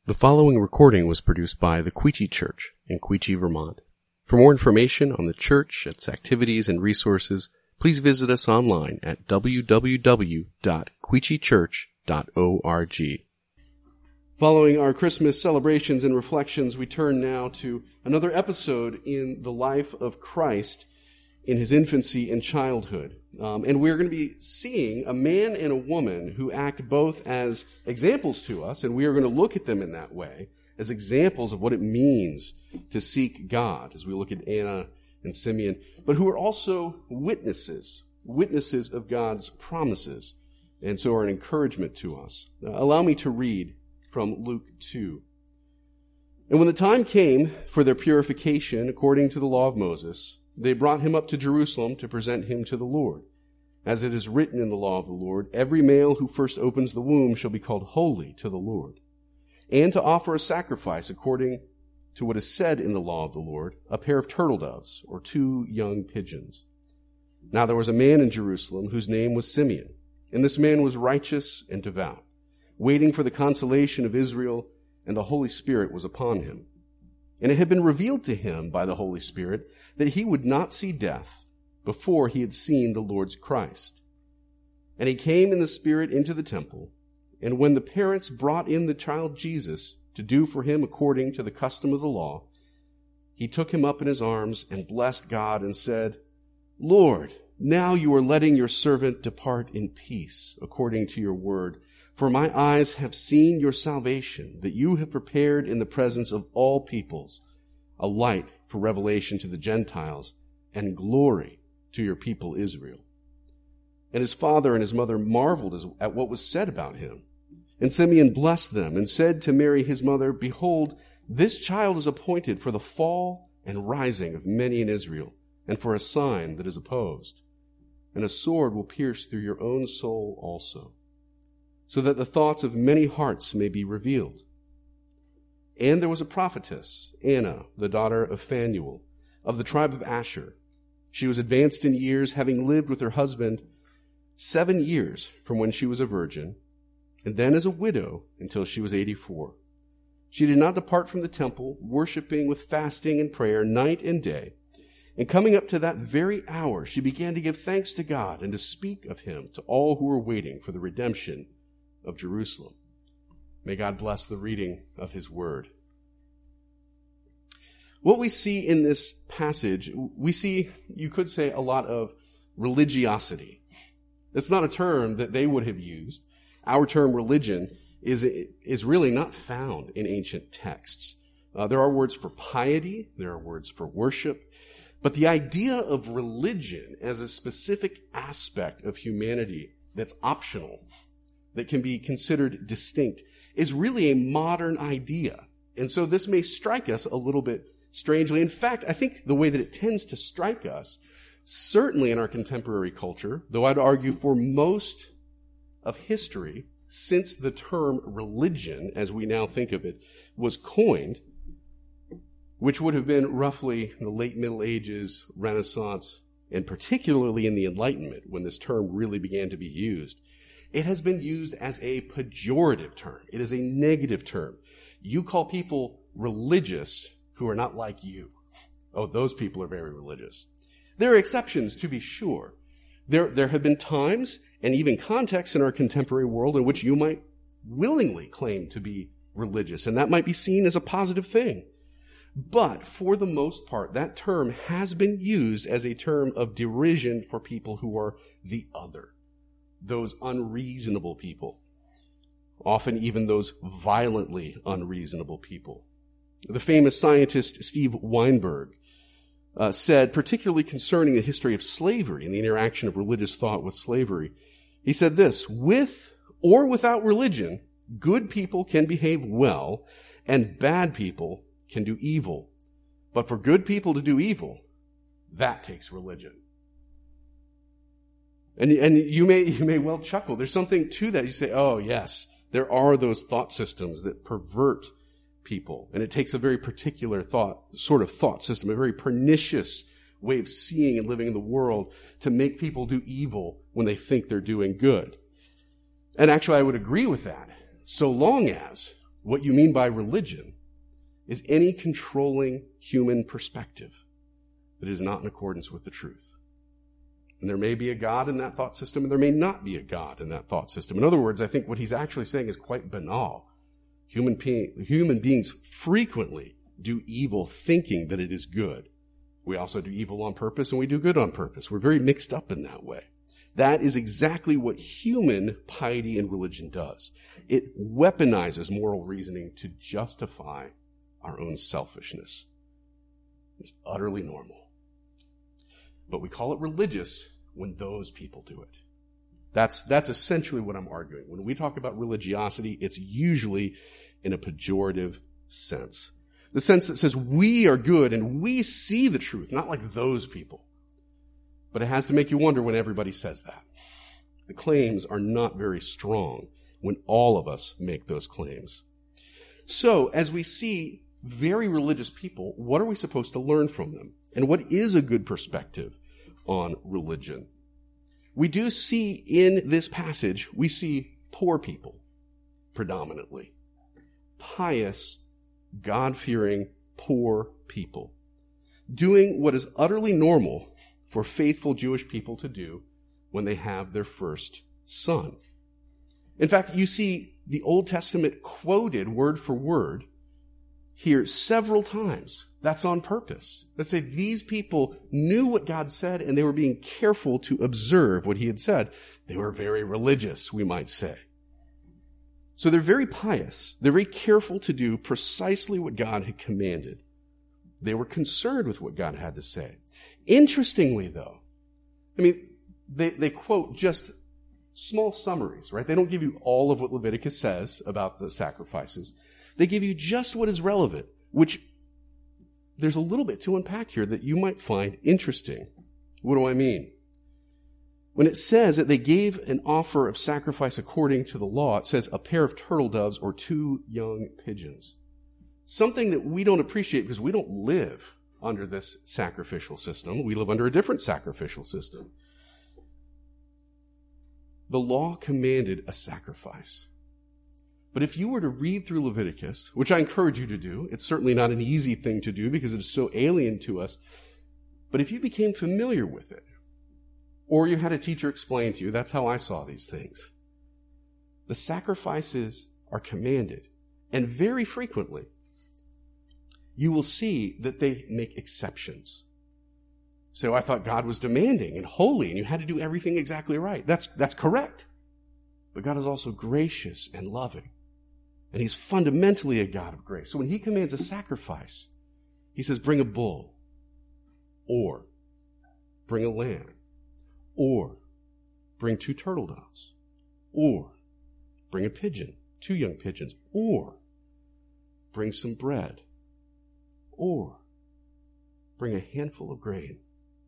The following recording was produced by the Queechee Church in Queechee, Vermont. For more information on the church, its activities, and resources, please visit us online at www.queecheechurch.org. Following our Christmas celebrations and reflections, we turn now to another episode in the life of Christ in his infancy and childhood. And we're going to be seeing a man and a woman who act both as examples to us, and we are going to look at them in that way, as examples of what it means to seek God, as we look at Anna and Simeon, but who are also witnesses of God's promises, and so are an encouragement to us. Allow me to read from Luke 2. And when the time came for their purification according to the law of Moses, they brought him up to Jerusalem to present him to the Lord. As it is written in the law of the Lord, every male who first opens the womb shall be called holy to the Lord. And to offer a sacrifice according to what is said in the law of the Lord, a pair of turtle doves or 2 young pigeons. Now there was a man in Jerusalem whose name was Simeon, and this man was righteous and devout, waiting for the consolation of Israel, and the Holy Spirit was upon him. And it had been revealed to him by the Holy Spirit that he would not see death before he had seen the Lord's Christ. And he came in the Spirit into the temple, and when the parents brought in the child Jesus to do for him according to the custom of the law, he took him up in his arms and blessed God and said, Lord, now you are letting your servant depart in peace according to your word. For my eyes have seen your salvation, that you have prepared in the presence of all peoples, a light for revelation to the Gentiles, and glory to your people Israel. And his father and his mother marveled at what was said about him. And Simeon blessed them and said to Mary his mother, Behold, this child is appointed for the fall and rising of many in Israel, and for a sign that is opposed. And a sword will pierce through your own soul also, so that the thoughts of many hearts may be revealed. And there was a prophetess, Anna, the daughter of Phanuel, of the tribe of Asher. She was advanced in years, having lived with her husband 7 years from when she was a virgin, and then as a widow until she was 84. She did not depart from the temple, worshiping with fasting and prayer night and day. And coming up to that very hour, she began to give thanks to God and to speak of him to all who were waiting for the redemption of Jerusalem. May God bless the reading of his word. What we see in this passage, we see, you could say, a lot of religiosity. It's not a term that they would have used. Our term religion is really not found in ancient texts. There are words for piety, there are words for worship, but the idea of religion as a specific aspect of humanity that's optional, that can be considered distinct, is really a modern idea. And so this may strike us a little bit strangely. In fact, I think the way that it tends to strike us, certainly in our contemporary culture, though I'd argue for most of history, since the term religion, as we now think of it, was coined, which would have been roughly the late Middle Ages, Renaissance, and particularly in the Enlightenment, when this term really began to be used, it has been used as a pejorative term. It is a negative term. You call people religious who are not like you. Oh, those people are very religious. There are exceptions, to be sure. There have been times and even contexts in our contemporary world in which you might willingly claim to be religious, and that might be seen as a positive thing. But for the most part, that term has been used as a term of derision for people who are the other. Those unreasonable people, often even those violently unreasonable people. The famous scientist Steve Weinberg said, particularly concerning the history of slavery and the interaction of religious thought with slavery, he said this, with or without religion, good people can behave well and bad people can do evil. But for good people to do evil, that takes religion. And you may well chuckle. There's something to that. You say, oh yes, there are those thought systems that pervert people. And it takes a very particular sort of thought system, a very pernicious way of seeing and living in the world to make people do evil when they think they're doing good. And actually, I would agree with that, so long as what you mean by religion is any controlling human perspective that is not in accordance with the truth. And there may be a God in that thought system, and there may not be a God in that thought system. In other words, I think what he's actually saying is quite banal. Human beings frequently do evil thinking that it is good. We also do evil on purpose, and we do good on purpose. We're very mixed up in that way. That is exactly what human piety and religion does. It weaponizes moral reasoning to justify our own selfishness. It's utterly normal. But we call it religious when those people do it. That's essentially what I'm arguing. When we talk about religiosity, it's usually in a pejorative sense. The sense that says we are good and we see the truth, not like those people. But it has to make you wonder when everybody says that. The claims are not very strong when all of us make those claims. So, as we see very religious people, what are we supposed to learn from them? And what is a good perspective on religion? We do see in this passage, we see poor people, predominantly. Pious, God-fearing, poor people. Doing what is utterly normal for faithful Jewish people to do when they have their first son. In fact, you see the Old Testament quoted word for word here several times. That's on purpose. Let's say these people knew what God said and they were being careful to observe what he had said. They were very religious, we might say. So they're very pious. They're very careful to do precisely what God had commanded. They were concerned with what God had to say. Interestingly, though, I mean, they quote just small summaries, right? They don't give you all of what Leviticus says about the sacrifices. They give you just what is relevant, which there's a little bit to unpack here that you might find interesting. What do I mean? When it says that they gave an offer of sacrifice according to the law, it says a pair of turtle doves or 2 young pigeons. Something that we don't appreciate because we don't live under this sacrificial system. We live under a different sacrificial system. The law commanded a sacrifice. But if you were to read through Leviticus, which I encourage you to do, it's certainly not an easy thing to do because it is so alien to us, but if you became familiar with it, or you had a teacher explain to you, that's how I saw these things. The sacrifices are commanded, and very frequently, you will see that they make exceptions. So I thought God was demanding and holy, and you had to do everything exactly right. That's correct. But God is also gracious and loving. And he's fundamentally a God of grace. So when he commands a sacrifice, he says, bring a bull, or bring a lamb, or bring 2 turtle doves, or bring a pigeon, 2 young pigeons, or bring some bread, or bring a handful of grain.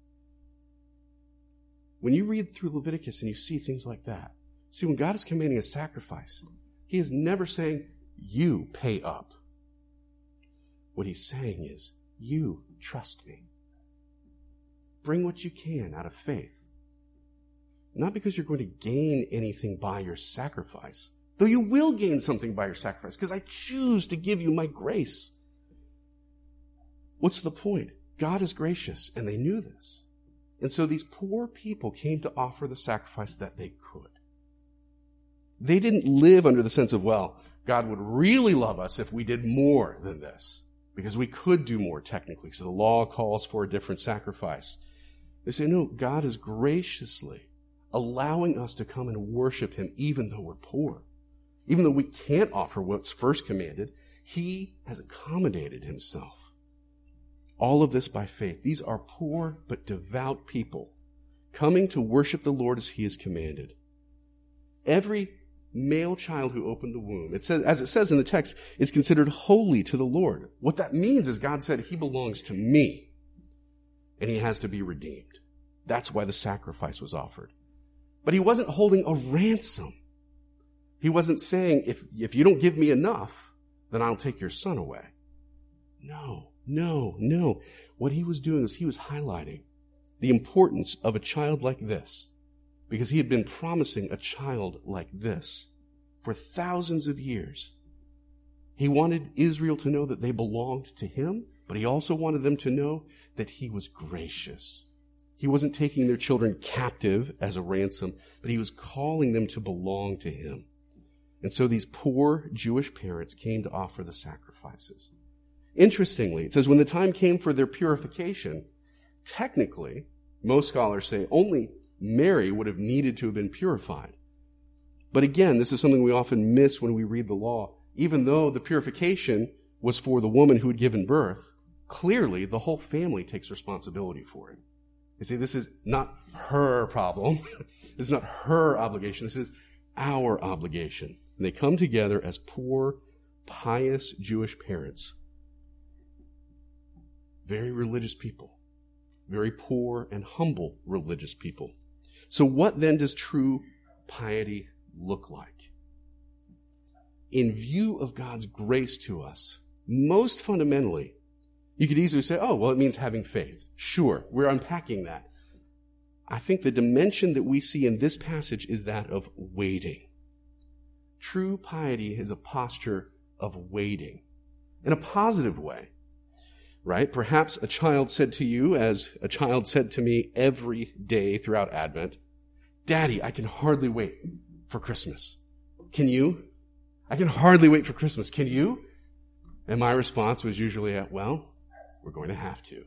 When you read through Leviticus and you see things like that, see, when God is commanding a sacrifice, he is never saying, you pay up. What he's saying is, you trust me. Bring what you can out of faith. Not because you're going to gain anything by your sacrifice, though you will gain something by your sacrifice, because I choose to give you my grace. What's the point? God is gracious, and they knew this. And so these poor people came to offer the sacrifice that they could. They didn't live under the sense of, well, God would really love us if we did more than this, because we could do more technically. So the law calls for a different sacrifice. They say, no, God is graciously allowing us to come and worship him even though we're poor. Even though we can't offer what's first commanded, he has accommodated himself. All of this by faith. These are poor but devout people coming to worship the Lord as he has commanded. Every male child who opened the womb, it says, as it says in the text, is considered holy to the Lord. What that means is God said he belongs to me and he has to be redeemed. That's why the sacrifice was offered. But he wasn't holding a ransom. He wasn't saying, if you don't give me enough, then I'll take your son away. No. What he was doing was he was highlighting the importance of a child like this, because he had been promising a child like this for thousands of years. He wanted Israel to know that they belonged to him, but he also wanted them to know that he was gracious. He wasn't taking their children captive as a ransom, but he was calling them to belong to him. And so these poor Jewish parents came to offer the sacrifices. Interestingly, it says when the time came for their purification, technically, most scholars say only Mary would have needed to have been purified. But again, this is something we often miss when we read the law. Even though the purification was for the woman who had given birth, clearly the whole family takes responsibility for it. You see, this is not her problem. This is not her obligation. This is our obligation. And they come together as poor, pious Jewish parents. Very religious people. Very poor and humble religious people. So what then does true piety look like? In view of God's grace to us, most fundamentally, you could easily say, oh, well, it means having faith. Sure, we're unpacking that. I think the dimension that we see in this passage is that of waiting. True piety is a posture of waiting in a positive way, right? Perhaps a child said to you, as a child said to me every day throughout Advent, Daddy, I can hardly wait for Christmas. Can you? I can hardly wait for Christmas. Can you? And my response was usually, well, we're going to have to.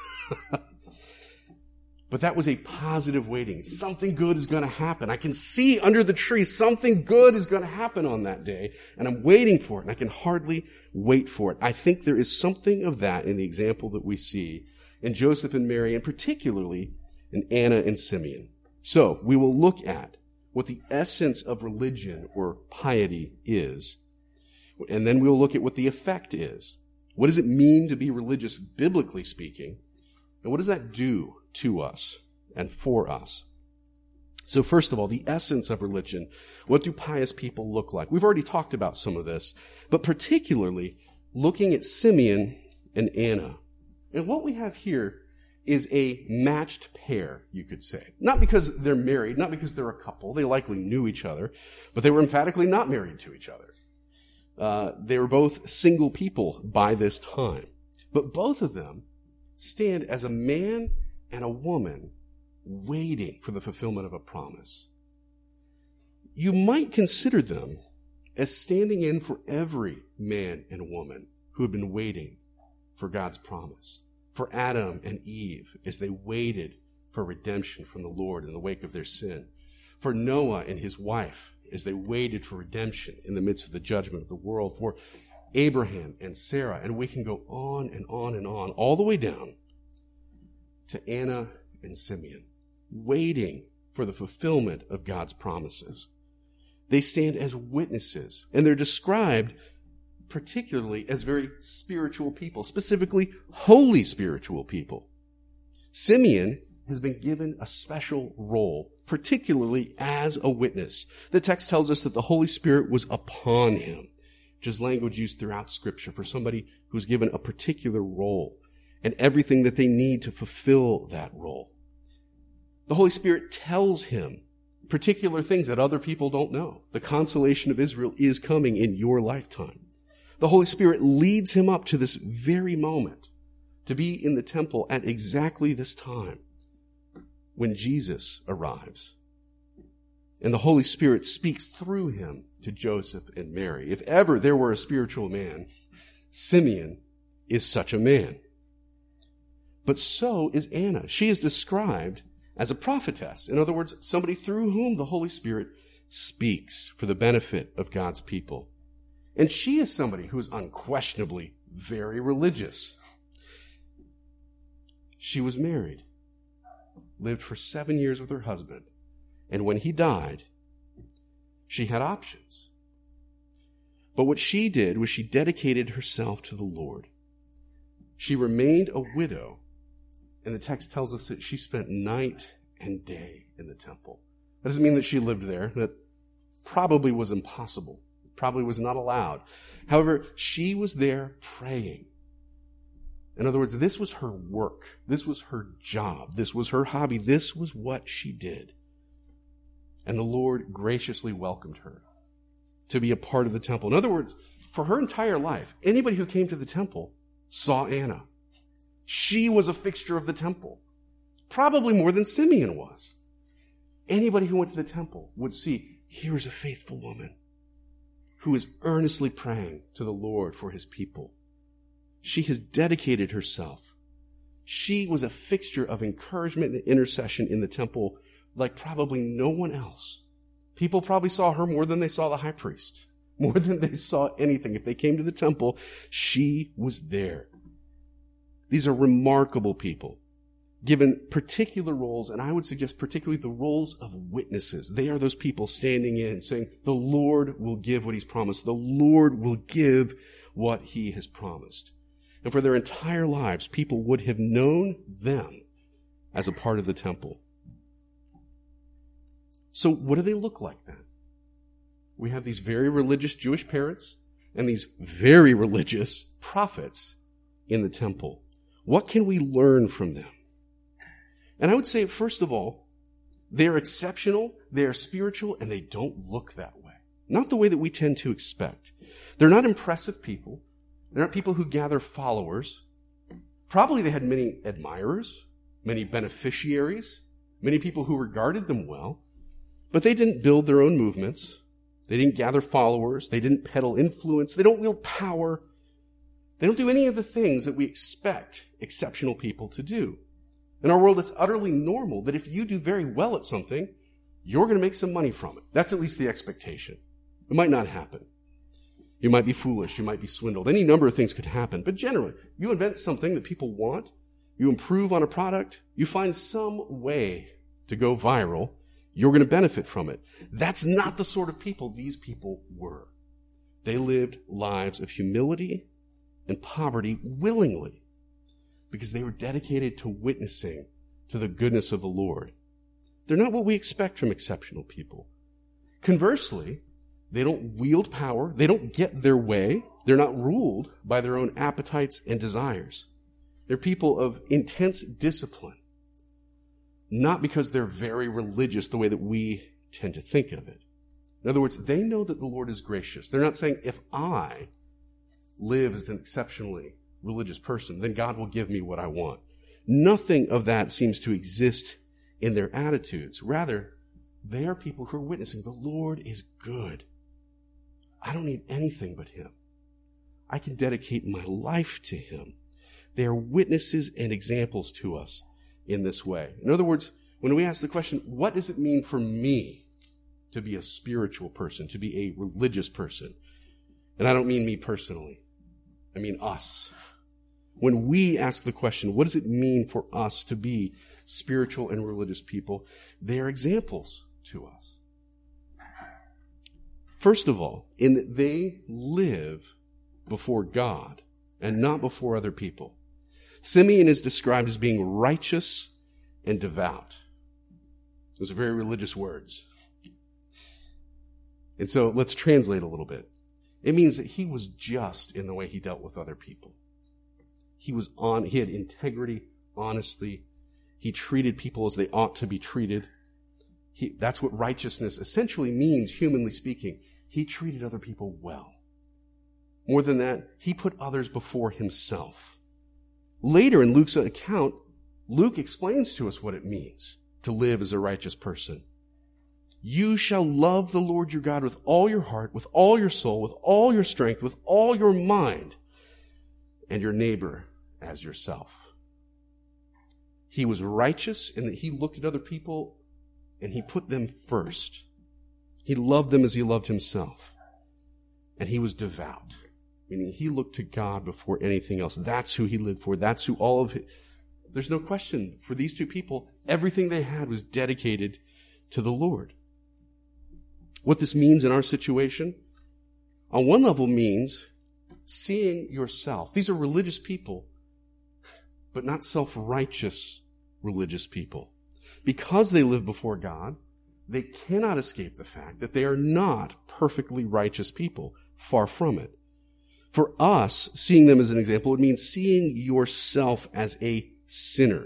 But that was a positive waiting. Something good is going to happen. I can see under the tree something good is going to happen on that day, and I'm waiting for it, and I can hardly wait for it. I think there is something of that in the example that we see in Joseph and Mary, and particularly in Anna and Simeon. So we will look at what the essence of religion or piety is, and then we'll look at what the effect is. What does it mean to be religious, biblically speaking? And what does that do to us and for us? So first of all, the essence of religion. What do pious people look like? We've already talked about some of this, but particularly looking at Simeon and Anna. And what we have here is a matched pair, you could say. Not because they're married, not because they're a couple. They likely knew each other, but they were emphatically not married to each other. They were both single people by this time. But both of them stand as a man and a woman waiting for the fulfillment of a promise. You might consider them as standing in for every man and woman who had been waiting for God's promise. For Adam and Eve as they waited for redemption from the Lord in the wake of their sin. For Noah and his wife as they waited for redemption in the midst of the judgment of the world. For Abraham and Sarah, and we can go on and on and on, all the way down to Anna and Simeon, waiting for the fulfillment of God's promises. They stand as witnesses, and they're described particularly as very spiritual people, specifically holy spiritual people. Simeon has been given a special role, particularly as a witness. The text tells us that the Holy Spirit was upon him, which is language used throughout Scripture for somebody who's given a particular role and everything that they need to fulfill that role. The Holy Spirit tells him particular things that other people don't know. The consolation of Israel is coming in your lifetime. The Holy Spirit leads him up to this very moment to be in the temple at exactly this time when Jesus arrives. And the Holy Spirit speaks through him to Joseph and Mary. If ever there were a spiritual man, Simeon is such a man. But so is Anna. She is described as a prophetess. In other words, somebody through whom the Holy Spirit speaks for the benefit of God's people. And she is somebody who is unquestionably very religious. She was married, lived for 7 years with her husband, and when he died, she had options. But what she did was she dedicated herself to the Lord. She remained a widow, and the text tells us that she spent night and day in the temple. That doesn't mean that she lived there. That probably was impossible. Probably was not allowed. However, she was there praying. In other words, this was her work. This was her job. This was her hobby. This was what she did. And the Lord graciously welcomed her to be a part of the temple. In other words, for her entire life, anybody who came to the temple saw Anna. She was a fixture of the temple, probably more than Simeon was. Anybody who went to the temple would see, here's a faithful woman who is earnestly praying to the Lord for his people. She has dedicated herself. She was a fixture of encouragement and intercession in the temple like probably no one else. People probably saw her more than they saw the high priest, more than they saw anything. If they came to the temple, she was there. These are remarkable people, given particular roles, and I would suggest particularly the roles of witnesses. They are those people standing in saying, the Lord will give what he's promised. The Lord will give what he has promised. And for their entire lives, people would have known them as a part of the temple. So what do they look like then? We have these very religious Jewish parents and these very religious prophets in the temple. What can we learn from them? And I would say, first of all, they're exceptional, they're spiritual, and they don't look that way. Not the way that we tend to expect. They're not impressive people. They're not people who gather followers. Probably they had many admirers, many beneficiaries, many people who regarded them well, but they didn't build their own movements. They didn't gather followers. They didn't peddle influence. They don't wield power. They don't do any of the things that we expect exceptional people to do. In our world, it's utterly normal that if you do very well at something, you're going to make some money from it. That's at least the expectation. It might not happen. You might be foolish. You might be swindled. Any number of things could happen. But generally, you invent something that people want. You improve on a product. You find some way to go viral. You're going to benefit from it. That's not the sort of people these people were. They lived lives of humility and poverty willingly because they were dedicated to witnessing to the goodness of the Lord. They're not what we expect from exceptional people. Conversely, they don't wield power. They don't get their way. They're not ruled by their own appetites and desires. They're people of intense discipline, not because they're very religious the way that we tend to think of it. In other words, they know that the Lord is gracious. They're not saying, if I live as an exceptionally religious person, then God will give me what I want. Nothing of that seems to exist in their attitudes. Rather, they are people who are witnessing, the Lord is good. I don't need anything but him. I can dedicate my life to him. They are witnesses and examples to us in this way. In other words, when we ask the question, what does it mean for me to be a spiritual person, to be a religious person? And I don't mean me personally. I mean us. When we ask the question, what does it mean for us to be spiritual and religious people? They are examples to us. First of all, in that they live before God and not before other people. Simeon is described as being righteous and devout. Those are very religious words. And so let's translate a little bit. It means that he was just in the way he dealt with other people. He had integrity, honesty. He treated people as they ought to be treated. That's what righteousness essentially means, humanly speaking. He treated other people well. More than that, he put others before himself. Later in Luke's account, Luke explains to us what it means to live as a righteous person. You shall love the Lord your God with all your heart, with all your soul, with all your strength, with all your mind, and your neighbor as yourself. He was righteous in that he looked at other people and he put them first. He loved them as he loved himself. And he was devout, meaning he looked to God before anything else. That's who he lived for. That's who all of it. There's no question for these two people, everything they had was dedicated to the Lord. What this means in our situation, on one level means seeing yourself. These are religious people, but not self-righteous religious people. Because they live before God, they cannot escape the fact that they are not perfectly righteous people. Far from it. For us, seeing them as an example would mean seeing yourself as a sinner,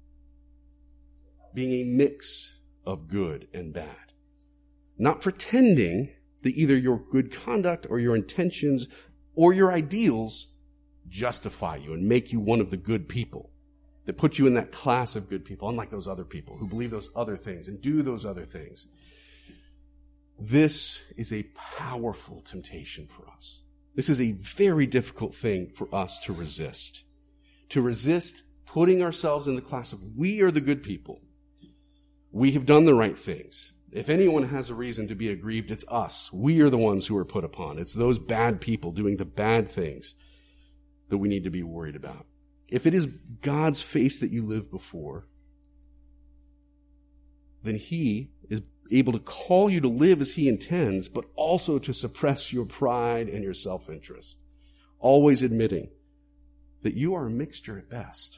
being a mix of good and bad. Not pretending that either your good conduct or your intentions or your ideals justify you and make you one of the good people, that put you in that class of good people, unlike those other people who believe those other things and do those other things. This is a powerful temptation for us. This is a very difficult thing for us to resist. To resist putting ourselves in the class of we are the good people. We have done the right things. If anyone has a reason to be aggrieved, it's us. We are the ones who are put upon. It's those bad people doing the bad things that we need to be worried about. If it is God's face that you live before, then He is able to call you to live as He intends, but also to suppress your pride and your self-interest, always admitting that you are a mixture at best,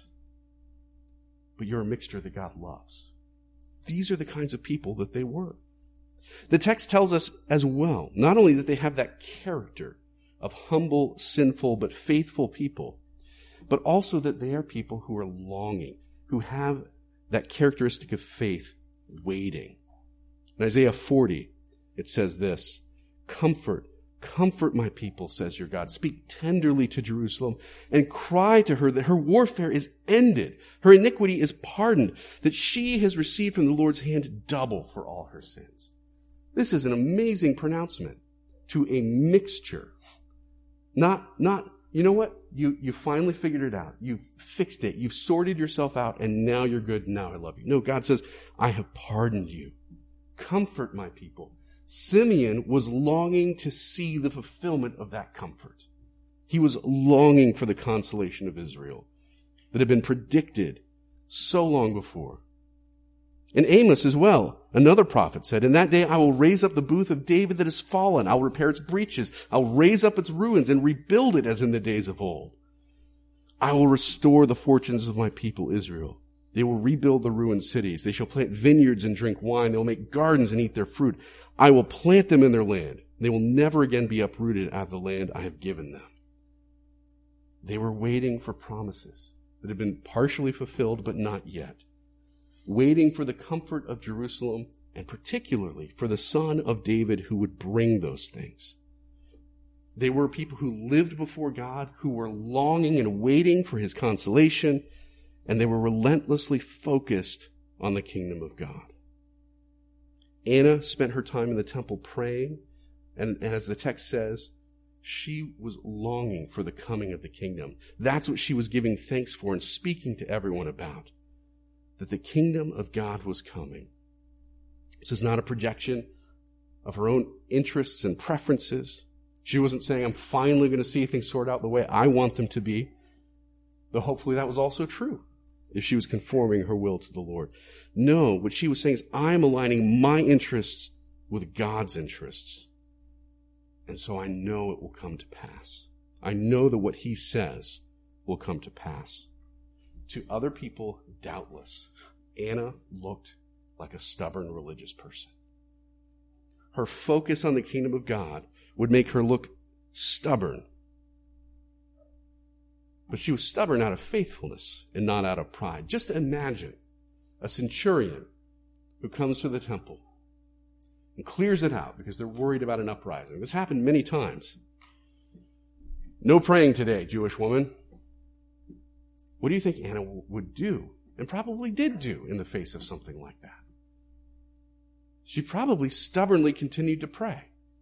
but you're a mixture that God loves. These are the kinds of people that they were. The text tells us as well, not only that they have that character of humble, sinful, but faithful people, but also that they are people who are longing, who have that characteristic of faith, waiting. In Isaiah 40, it says this, "Comfort, comfort my people, says your God. Speak tenderly to Jerusalem and cry to her that her warfare is ended, her iniquity is pardoned, that she has received from the Lord's hand double for all her sins." This is an amazing pronouncement to a mixture. Not, you know what? You finally figured it out. You've fixed it. You've sorted yourself out and now you're good. Now I love you. No, God says, I have pardoned you. Comfort my people. Simeon was longing to see the fulfillment of that comfort. He was longing for the consolation of Israel that had been predicted so long before. And Amos as well, another prophet, said, "In that day I will raise up the booth of David that has fallen. I will repair its breaches. I will raise up its ruins and rebuild it as in the days of old. I will restore the fortunes of my people Israel. They will rebuild the ruined cities. They shall plant vineyards and drink wine. They will make gardens and eat their fruit. I will plant them in their land. They will never again be uprooted out of the land I have given them." They were waiting for promises that had been partially fulfilled, but not yet. Waiting for the comfort of Jerusalem, and particularly for the Son of David who would bring those things. They were people who lived before God, who were longing and waiting for His consolation, and they were relentlessly focused on the kingdom of God. Anna spent her time in the temple praying, and as the text says, she was longing for the coming of the kingdom. That's what she was giving thanks for and speaking to everyone about, that the kingdom of God was coming. This is not a projection of her own interests and preferences. She wasn't saying, I'm finally going to see things sort out the way I want them to be, though hopefully that was also true if she was conforming her will to the Lord. No, what she was saying is, I'm aligning my interests with God's interests. And so I know it will come to pass. I know that what He says will come to pass. To other people, doubtless, Anna looked like a stubborn religious person. Her focus on the kingdom of God would make her look stubborn. But she was stubborn out of faithfulness and not out of pride. Just imagine a centurion who comes to the temple and clears it out because they're worried about an uprising. This happened many times. No praying today, Jewish woman. What do you think Anna would do, and probably did do, in the face of something like that? She probably stubbornly continued to pray.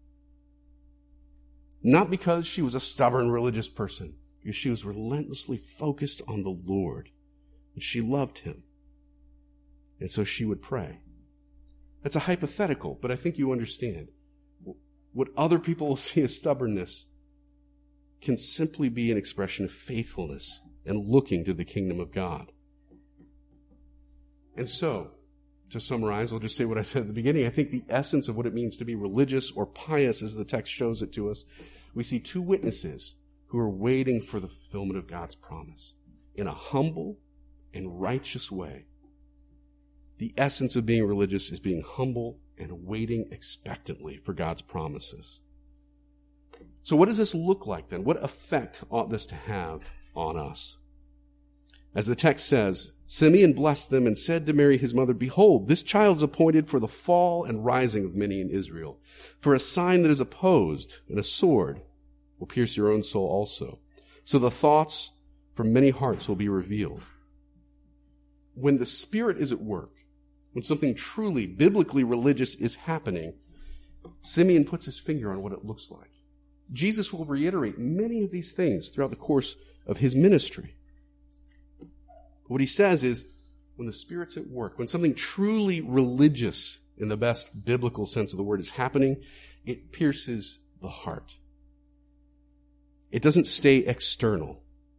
Not because she was a stubborn religious person, because she was relentlessly focused on the Lord, and she loved Him. And so she would pray. That's a hypothetical, but I think you understand. What other people will see as stubbornness can simply be an expression of faithfulness and looking to the kingdom of God. And so, to summarize, I'll just say what I said at the beginning. I think the essence of what it means to be religious or pious, as the text shows it to us, we see two witnesses who are waiting for the fulfillment of God's promise in a humble and righteous way. The essence of being religious is being humble and waiting expectantly for God's promises. So what does this look like then? What effect ought this to have on us? As the text says, Simeon blessed them and said to Mary his mother, "Behold, this child is appointed for the fall and rising of many in Israel, for a sign that is opposed, and a sword will pierce your own soul also. So the thoughts from many hearts will be revealed. When the Spirit is at work, when something truly biblically religious is happening, Simeon puts his finger on what it looks like. Jesus will reiterate many of these things throughout the course of his ministry. What he says is, when the Spirit's at work, when something truly religious in the best biblical sense of the word is happening, it pierces the heart. It doesn't stay external.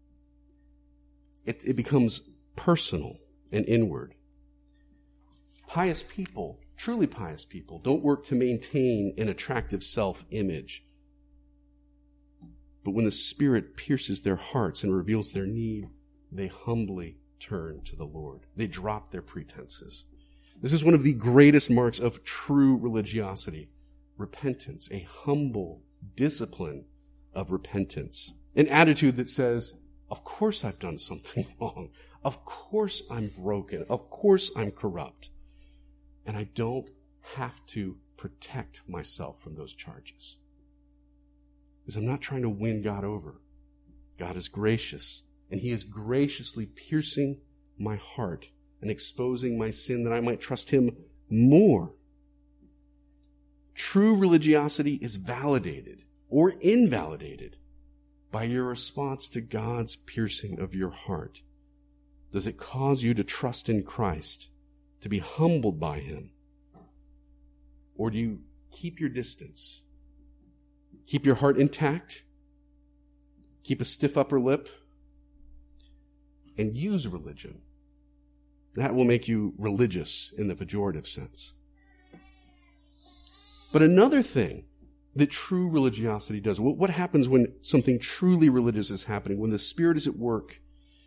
It becomes personal and inward. Pious people, truly pious people, don't work to maintain an attractive self-image. But when the Spirit pierces their hearts and reveals their need, they humbly turn to the Lord. They drop their pretenses. This is one of the greatest marks of true religiosity. Repentance, a humble discipline of repentance. An attitude that says, of course I've done something wrong. Of course I'm broken. Of course I'm corrupt. And I don't have to protect myself from those charges. Because I'm not trying to win God over. God is gracious, and he is graciously piercing my heart and exposing my sin that I might trust him more. True religiosity is validated or invalidated by your response to God's piercing of your heart. Does it cause you to trust in Christ, to be humbled by him? Or do you keep your distance? Keep your heart intact? Keep a stiff upper lip? And use religion. That will make you religious in the pejorative sense. But another thing that true religiosity does, what happens when something truly religious is happening, when the Spirit is at work?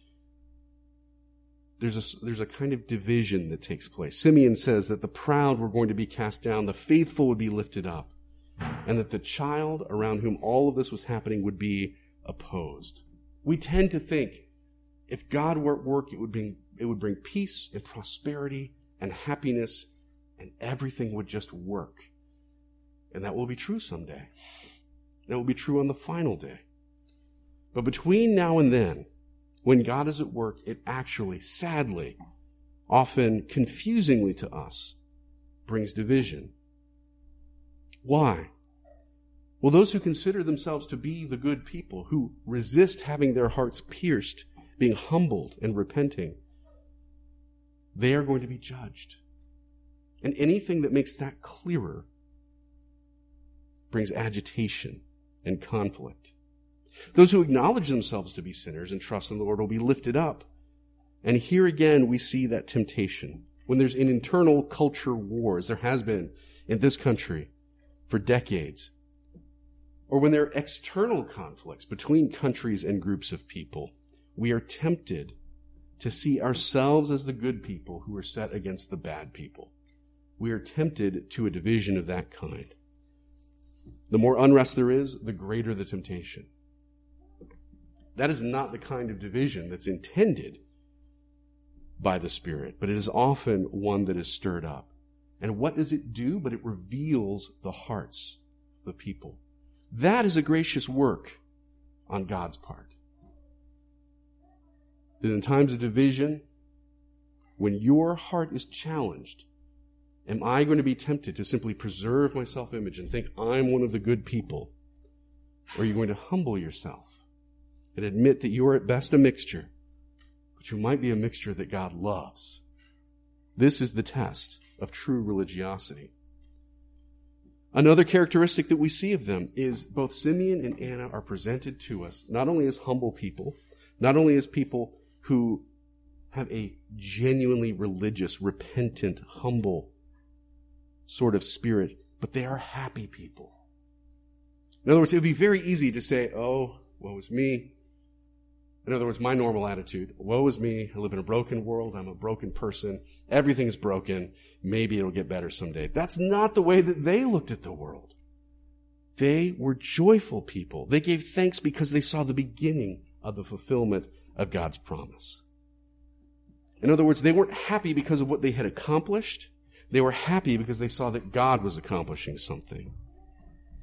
There's a kind of division that takes place. Simeon says that the proud were going to be cast down, the faithful would be lifted up, and that the child around whom all of this was happening would be opposed. We tend to think if God were at work, it would bring peace and prosperity and happiness, and everything would just work. And that will be true someday. That will be true on the final day. But between now and then, when God is at work, it actually, sadly, often confusingly to us, brings division. Why? Well, those who consider themselves to be the good people, who resist having their hearts pierced, being humbled and repenting, they are going to be judged. And anything that makes that clearer brings agitation and conflict. Those who acknowledge themselves to be sinners and trust in the Lord will be lifted up. And here again we see that temptation. When there's an internal culture war, as there has been in this country for decades, or when there are external conflicts between countries and groups of people, we are tempted to see ourselves as the good people who are set against the bad people. We are tempted to a division of that kind. The more unrest there is, the greater the temptation. That is not the kind of division that's intended by the Spirit, but it is often one that is stirred up. And what does it do? But it reveals the hearts of the people. That is a gracious work on God's part. That in times of division, when your heart is challenged, am I going to be tempted to simply preserve my self-image and think I'm one of the good people? Or are you going to humble yourself and admit that you are at best a mixture, but you might be a mixture that God loves? This is the test of true religiosity. Another characteristic that we see of them is both Simeon and Anna are presented to us not only as humble people, not only as people who have a genuinely religious, repentant, humble sort of spirit, but they are happy people. In other words, it would be very easy to say, oh, woe is me. In other words, my normal attitude, woe is me. I live in a broken world. I'm a broken person. Everything is broken. Maybe it'll get better someday. That's not the way that they looked at the world. They were joyful people. They gave thanks because they saw the beginning of the fulfillment of God's promise. In other words, they weren't happy because of what they had accomplished. They were happy because they saw that God was accomplishing something.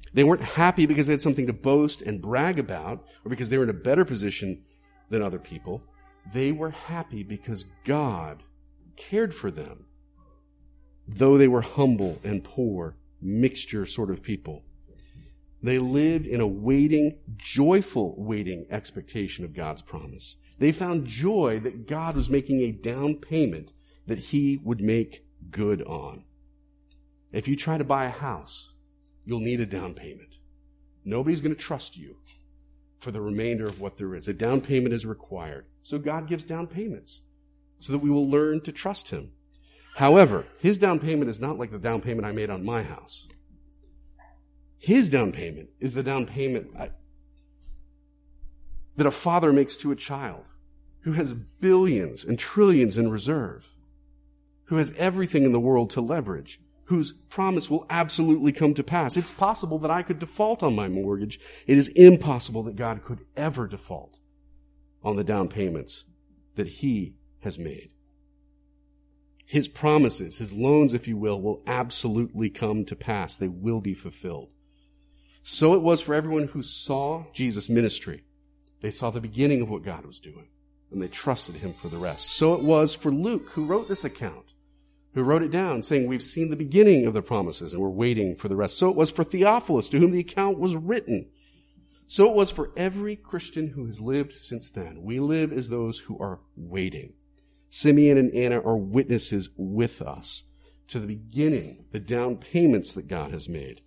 They weren't happy because they had something to boast and brag about, or because they were in a better position than other people. They were happy because God cared for them, though they were humble and poor, mixture sort of people. They lived in a waiting, joyful waiting expectation of God's promise. They found joy that God was making a down payment that he would make good on. If you try to buy a house, you'll need a down payment. Nobody's going to trust you for the remainder of what there is. A down payment is required. So God gives down payments so that we will learn to trust him. However, his down payment is not like the down payment I made on my house. His down payment is the down payment that a father makes to a child who has billions and trillions in reserve, who has everything in the world to leverage, whose promise will absolutely come to pass. It's possible that I could default on my mortgage. It is impossible that God could ever default on the down payments that he has made. His promises, his loans, if you will absolutely come to pass. They will be fulfilled. So it was for everyone who saw Jesus' ministry. They saw the beginning of what God was doing, and they trusted him for the rest. So it was for Luke, who wrote this account, who wrote it down, saying, we've seen the beginning of the promises, and we're waiting for the rest. So it was for Theophilus, to whom the account was written. So it was for every Christian who has lived since then. We live as those who are waiting. Simeon and Anna are witnesses with us to the beginning, the down payments that God has made,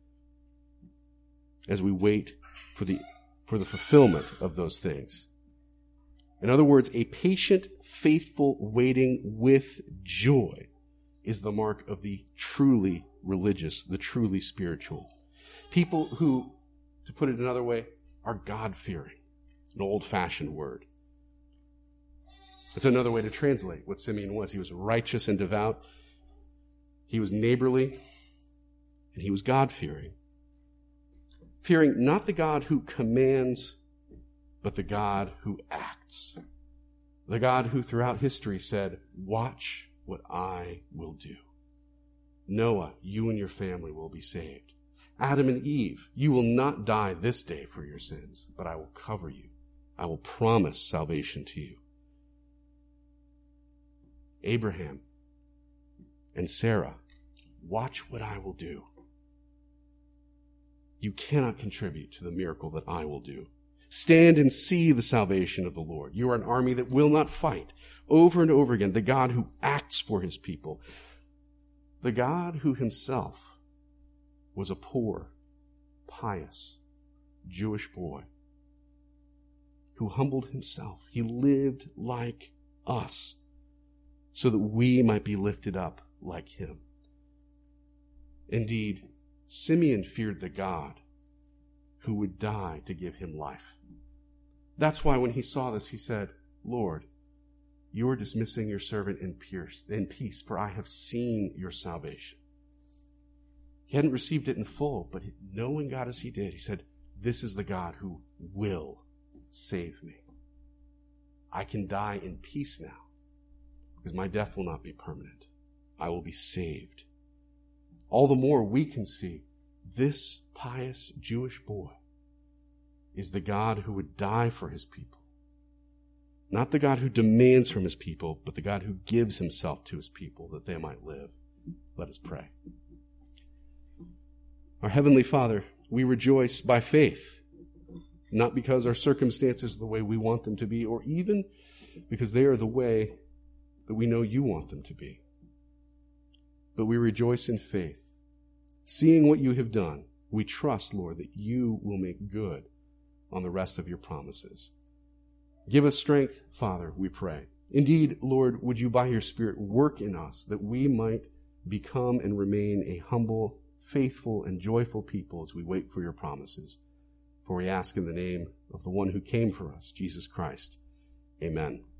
as we wait for the fulfillment of those things. In other words, a patient, faithful waiting with joy is the mark of the truly religious, the truly spiritual. People who, to put it another way, are God-fearing, an old-fashioned word. It's another way to translate what Simeon was. He was righteous and devout. He was neighborly, and he was God-fearing. Fearing not the God who commands, but the God who acts. The God who throughout history said, watch what I will do. Noah, you and your family will be saved. Adam and Eve, you will not die this day for your sins, but I will cover you. I will promise salvation to you. Abraham and Sarah, watch what I will do. You cannot contribute to the miracle that I will do. Stand and see the salvation of the Lord. You are an army that will not fight. Over and over again, the God who acts for his people. The God who himself was a poor, pious Jewish boy who humbled himself. He lived like us so that we might be lifted up like him. Indeed, Simeon feared the God who would die to give him life. That's why when he saw this, he said, Lord, you are dismissing your servant in peace, for I have seen your salvation. He hadn't received it in full, but knowing God as he did, he said, this is the God who will save me. I can die in peace now, because my death will not be permanent. I will be saved. All the more we can see this pious Jewish boy is the God who would die for his people. Not the God who demands from his people, but the God who gives himself to his people that they might live. Let us pray. Our Heavenly Father, we rejoice by faith, not because our circumstances are the way we want them to be, or even because they are the way that we know you want them to be. But we rejoice in faith. Seeing what you have done, we trust, Lord, that you will make good on the rest of your promises. Give us strength, Father, we pray. Indeed, Lord, would you by your Spirit work in us that we might become and remain a humble, faithful, and joyful people as we wait for your promises. For we ask in the name of the one who came for us, Jesus Christ. Amen.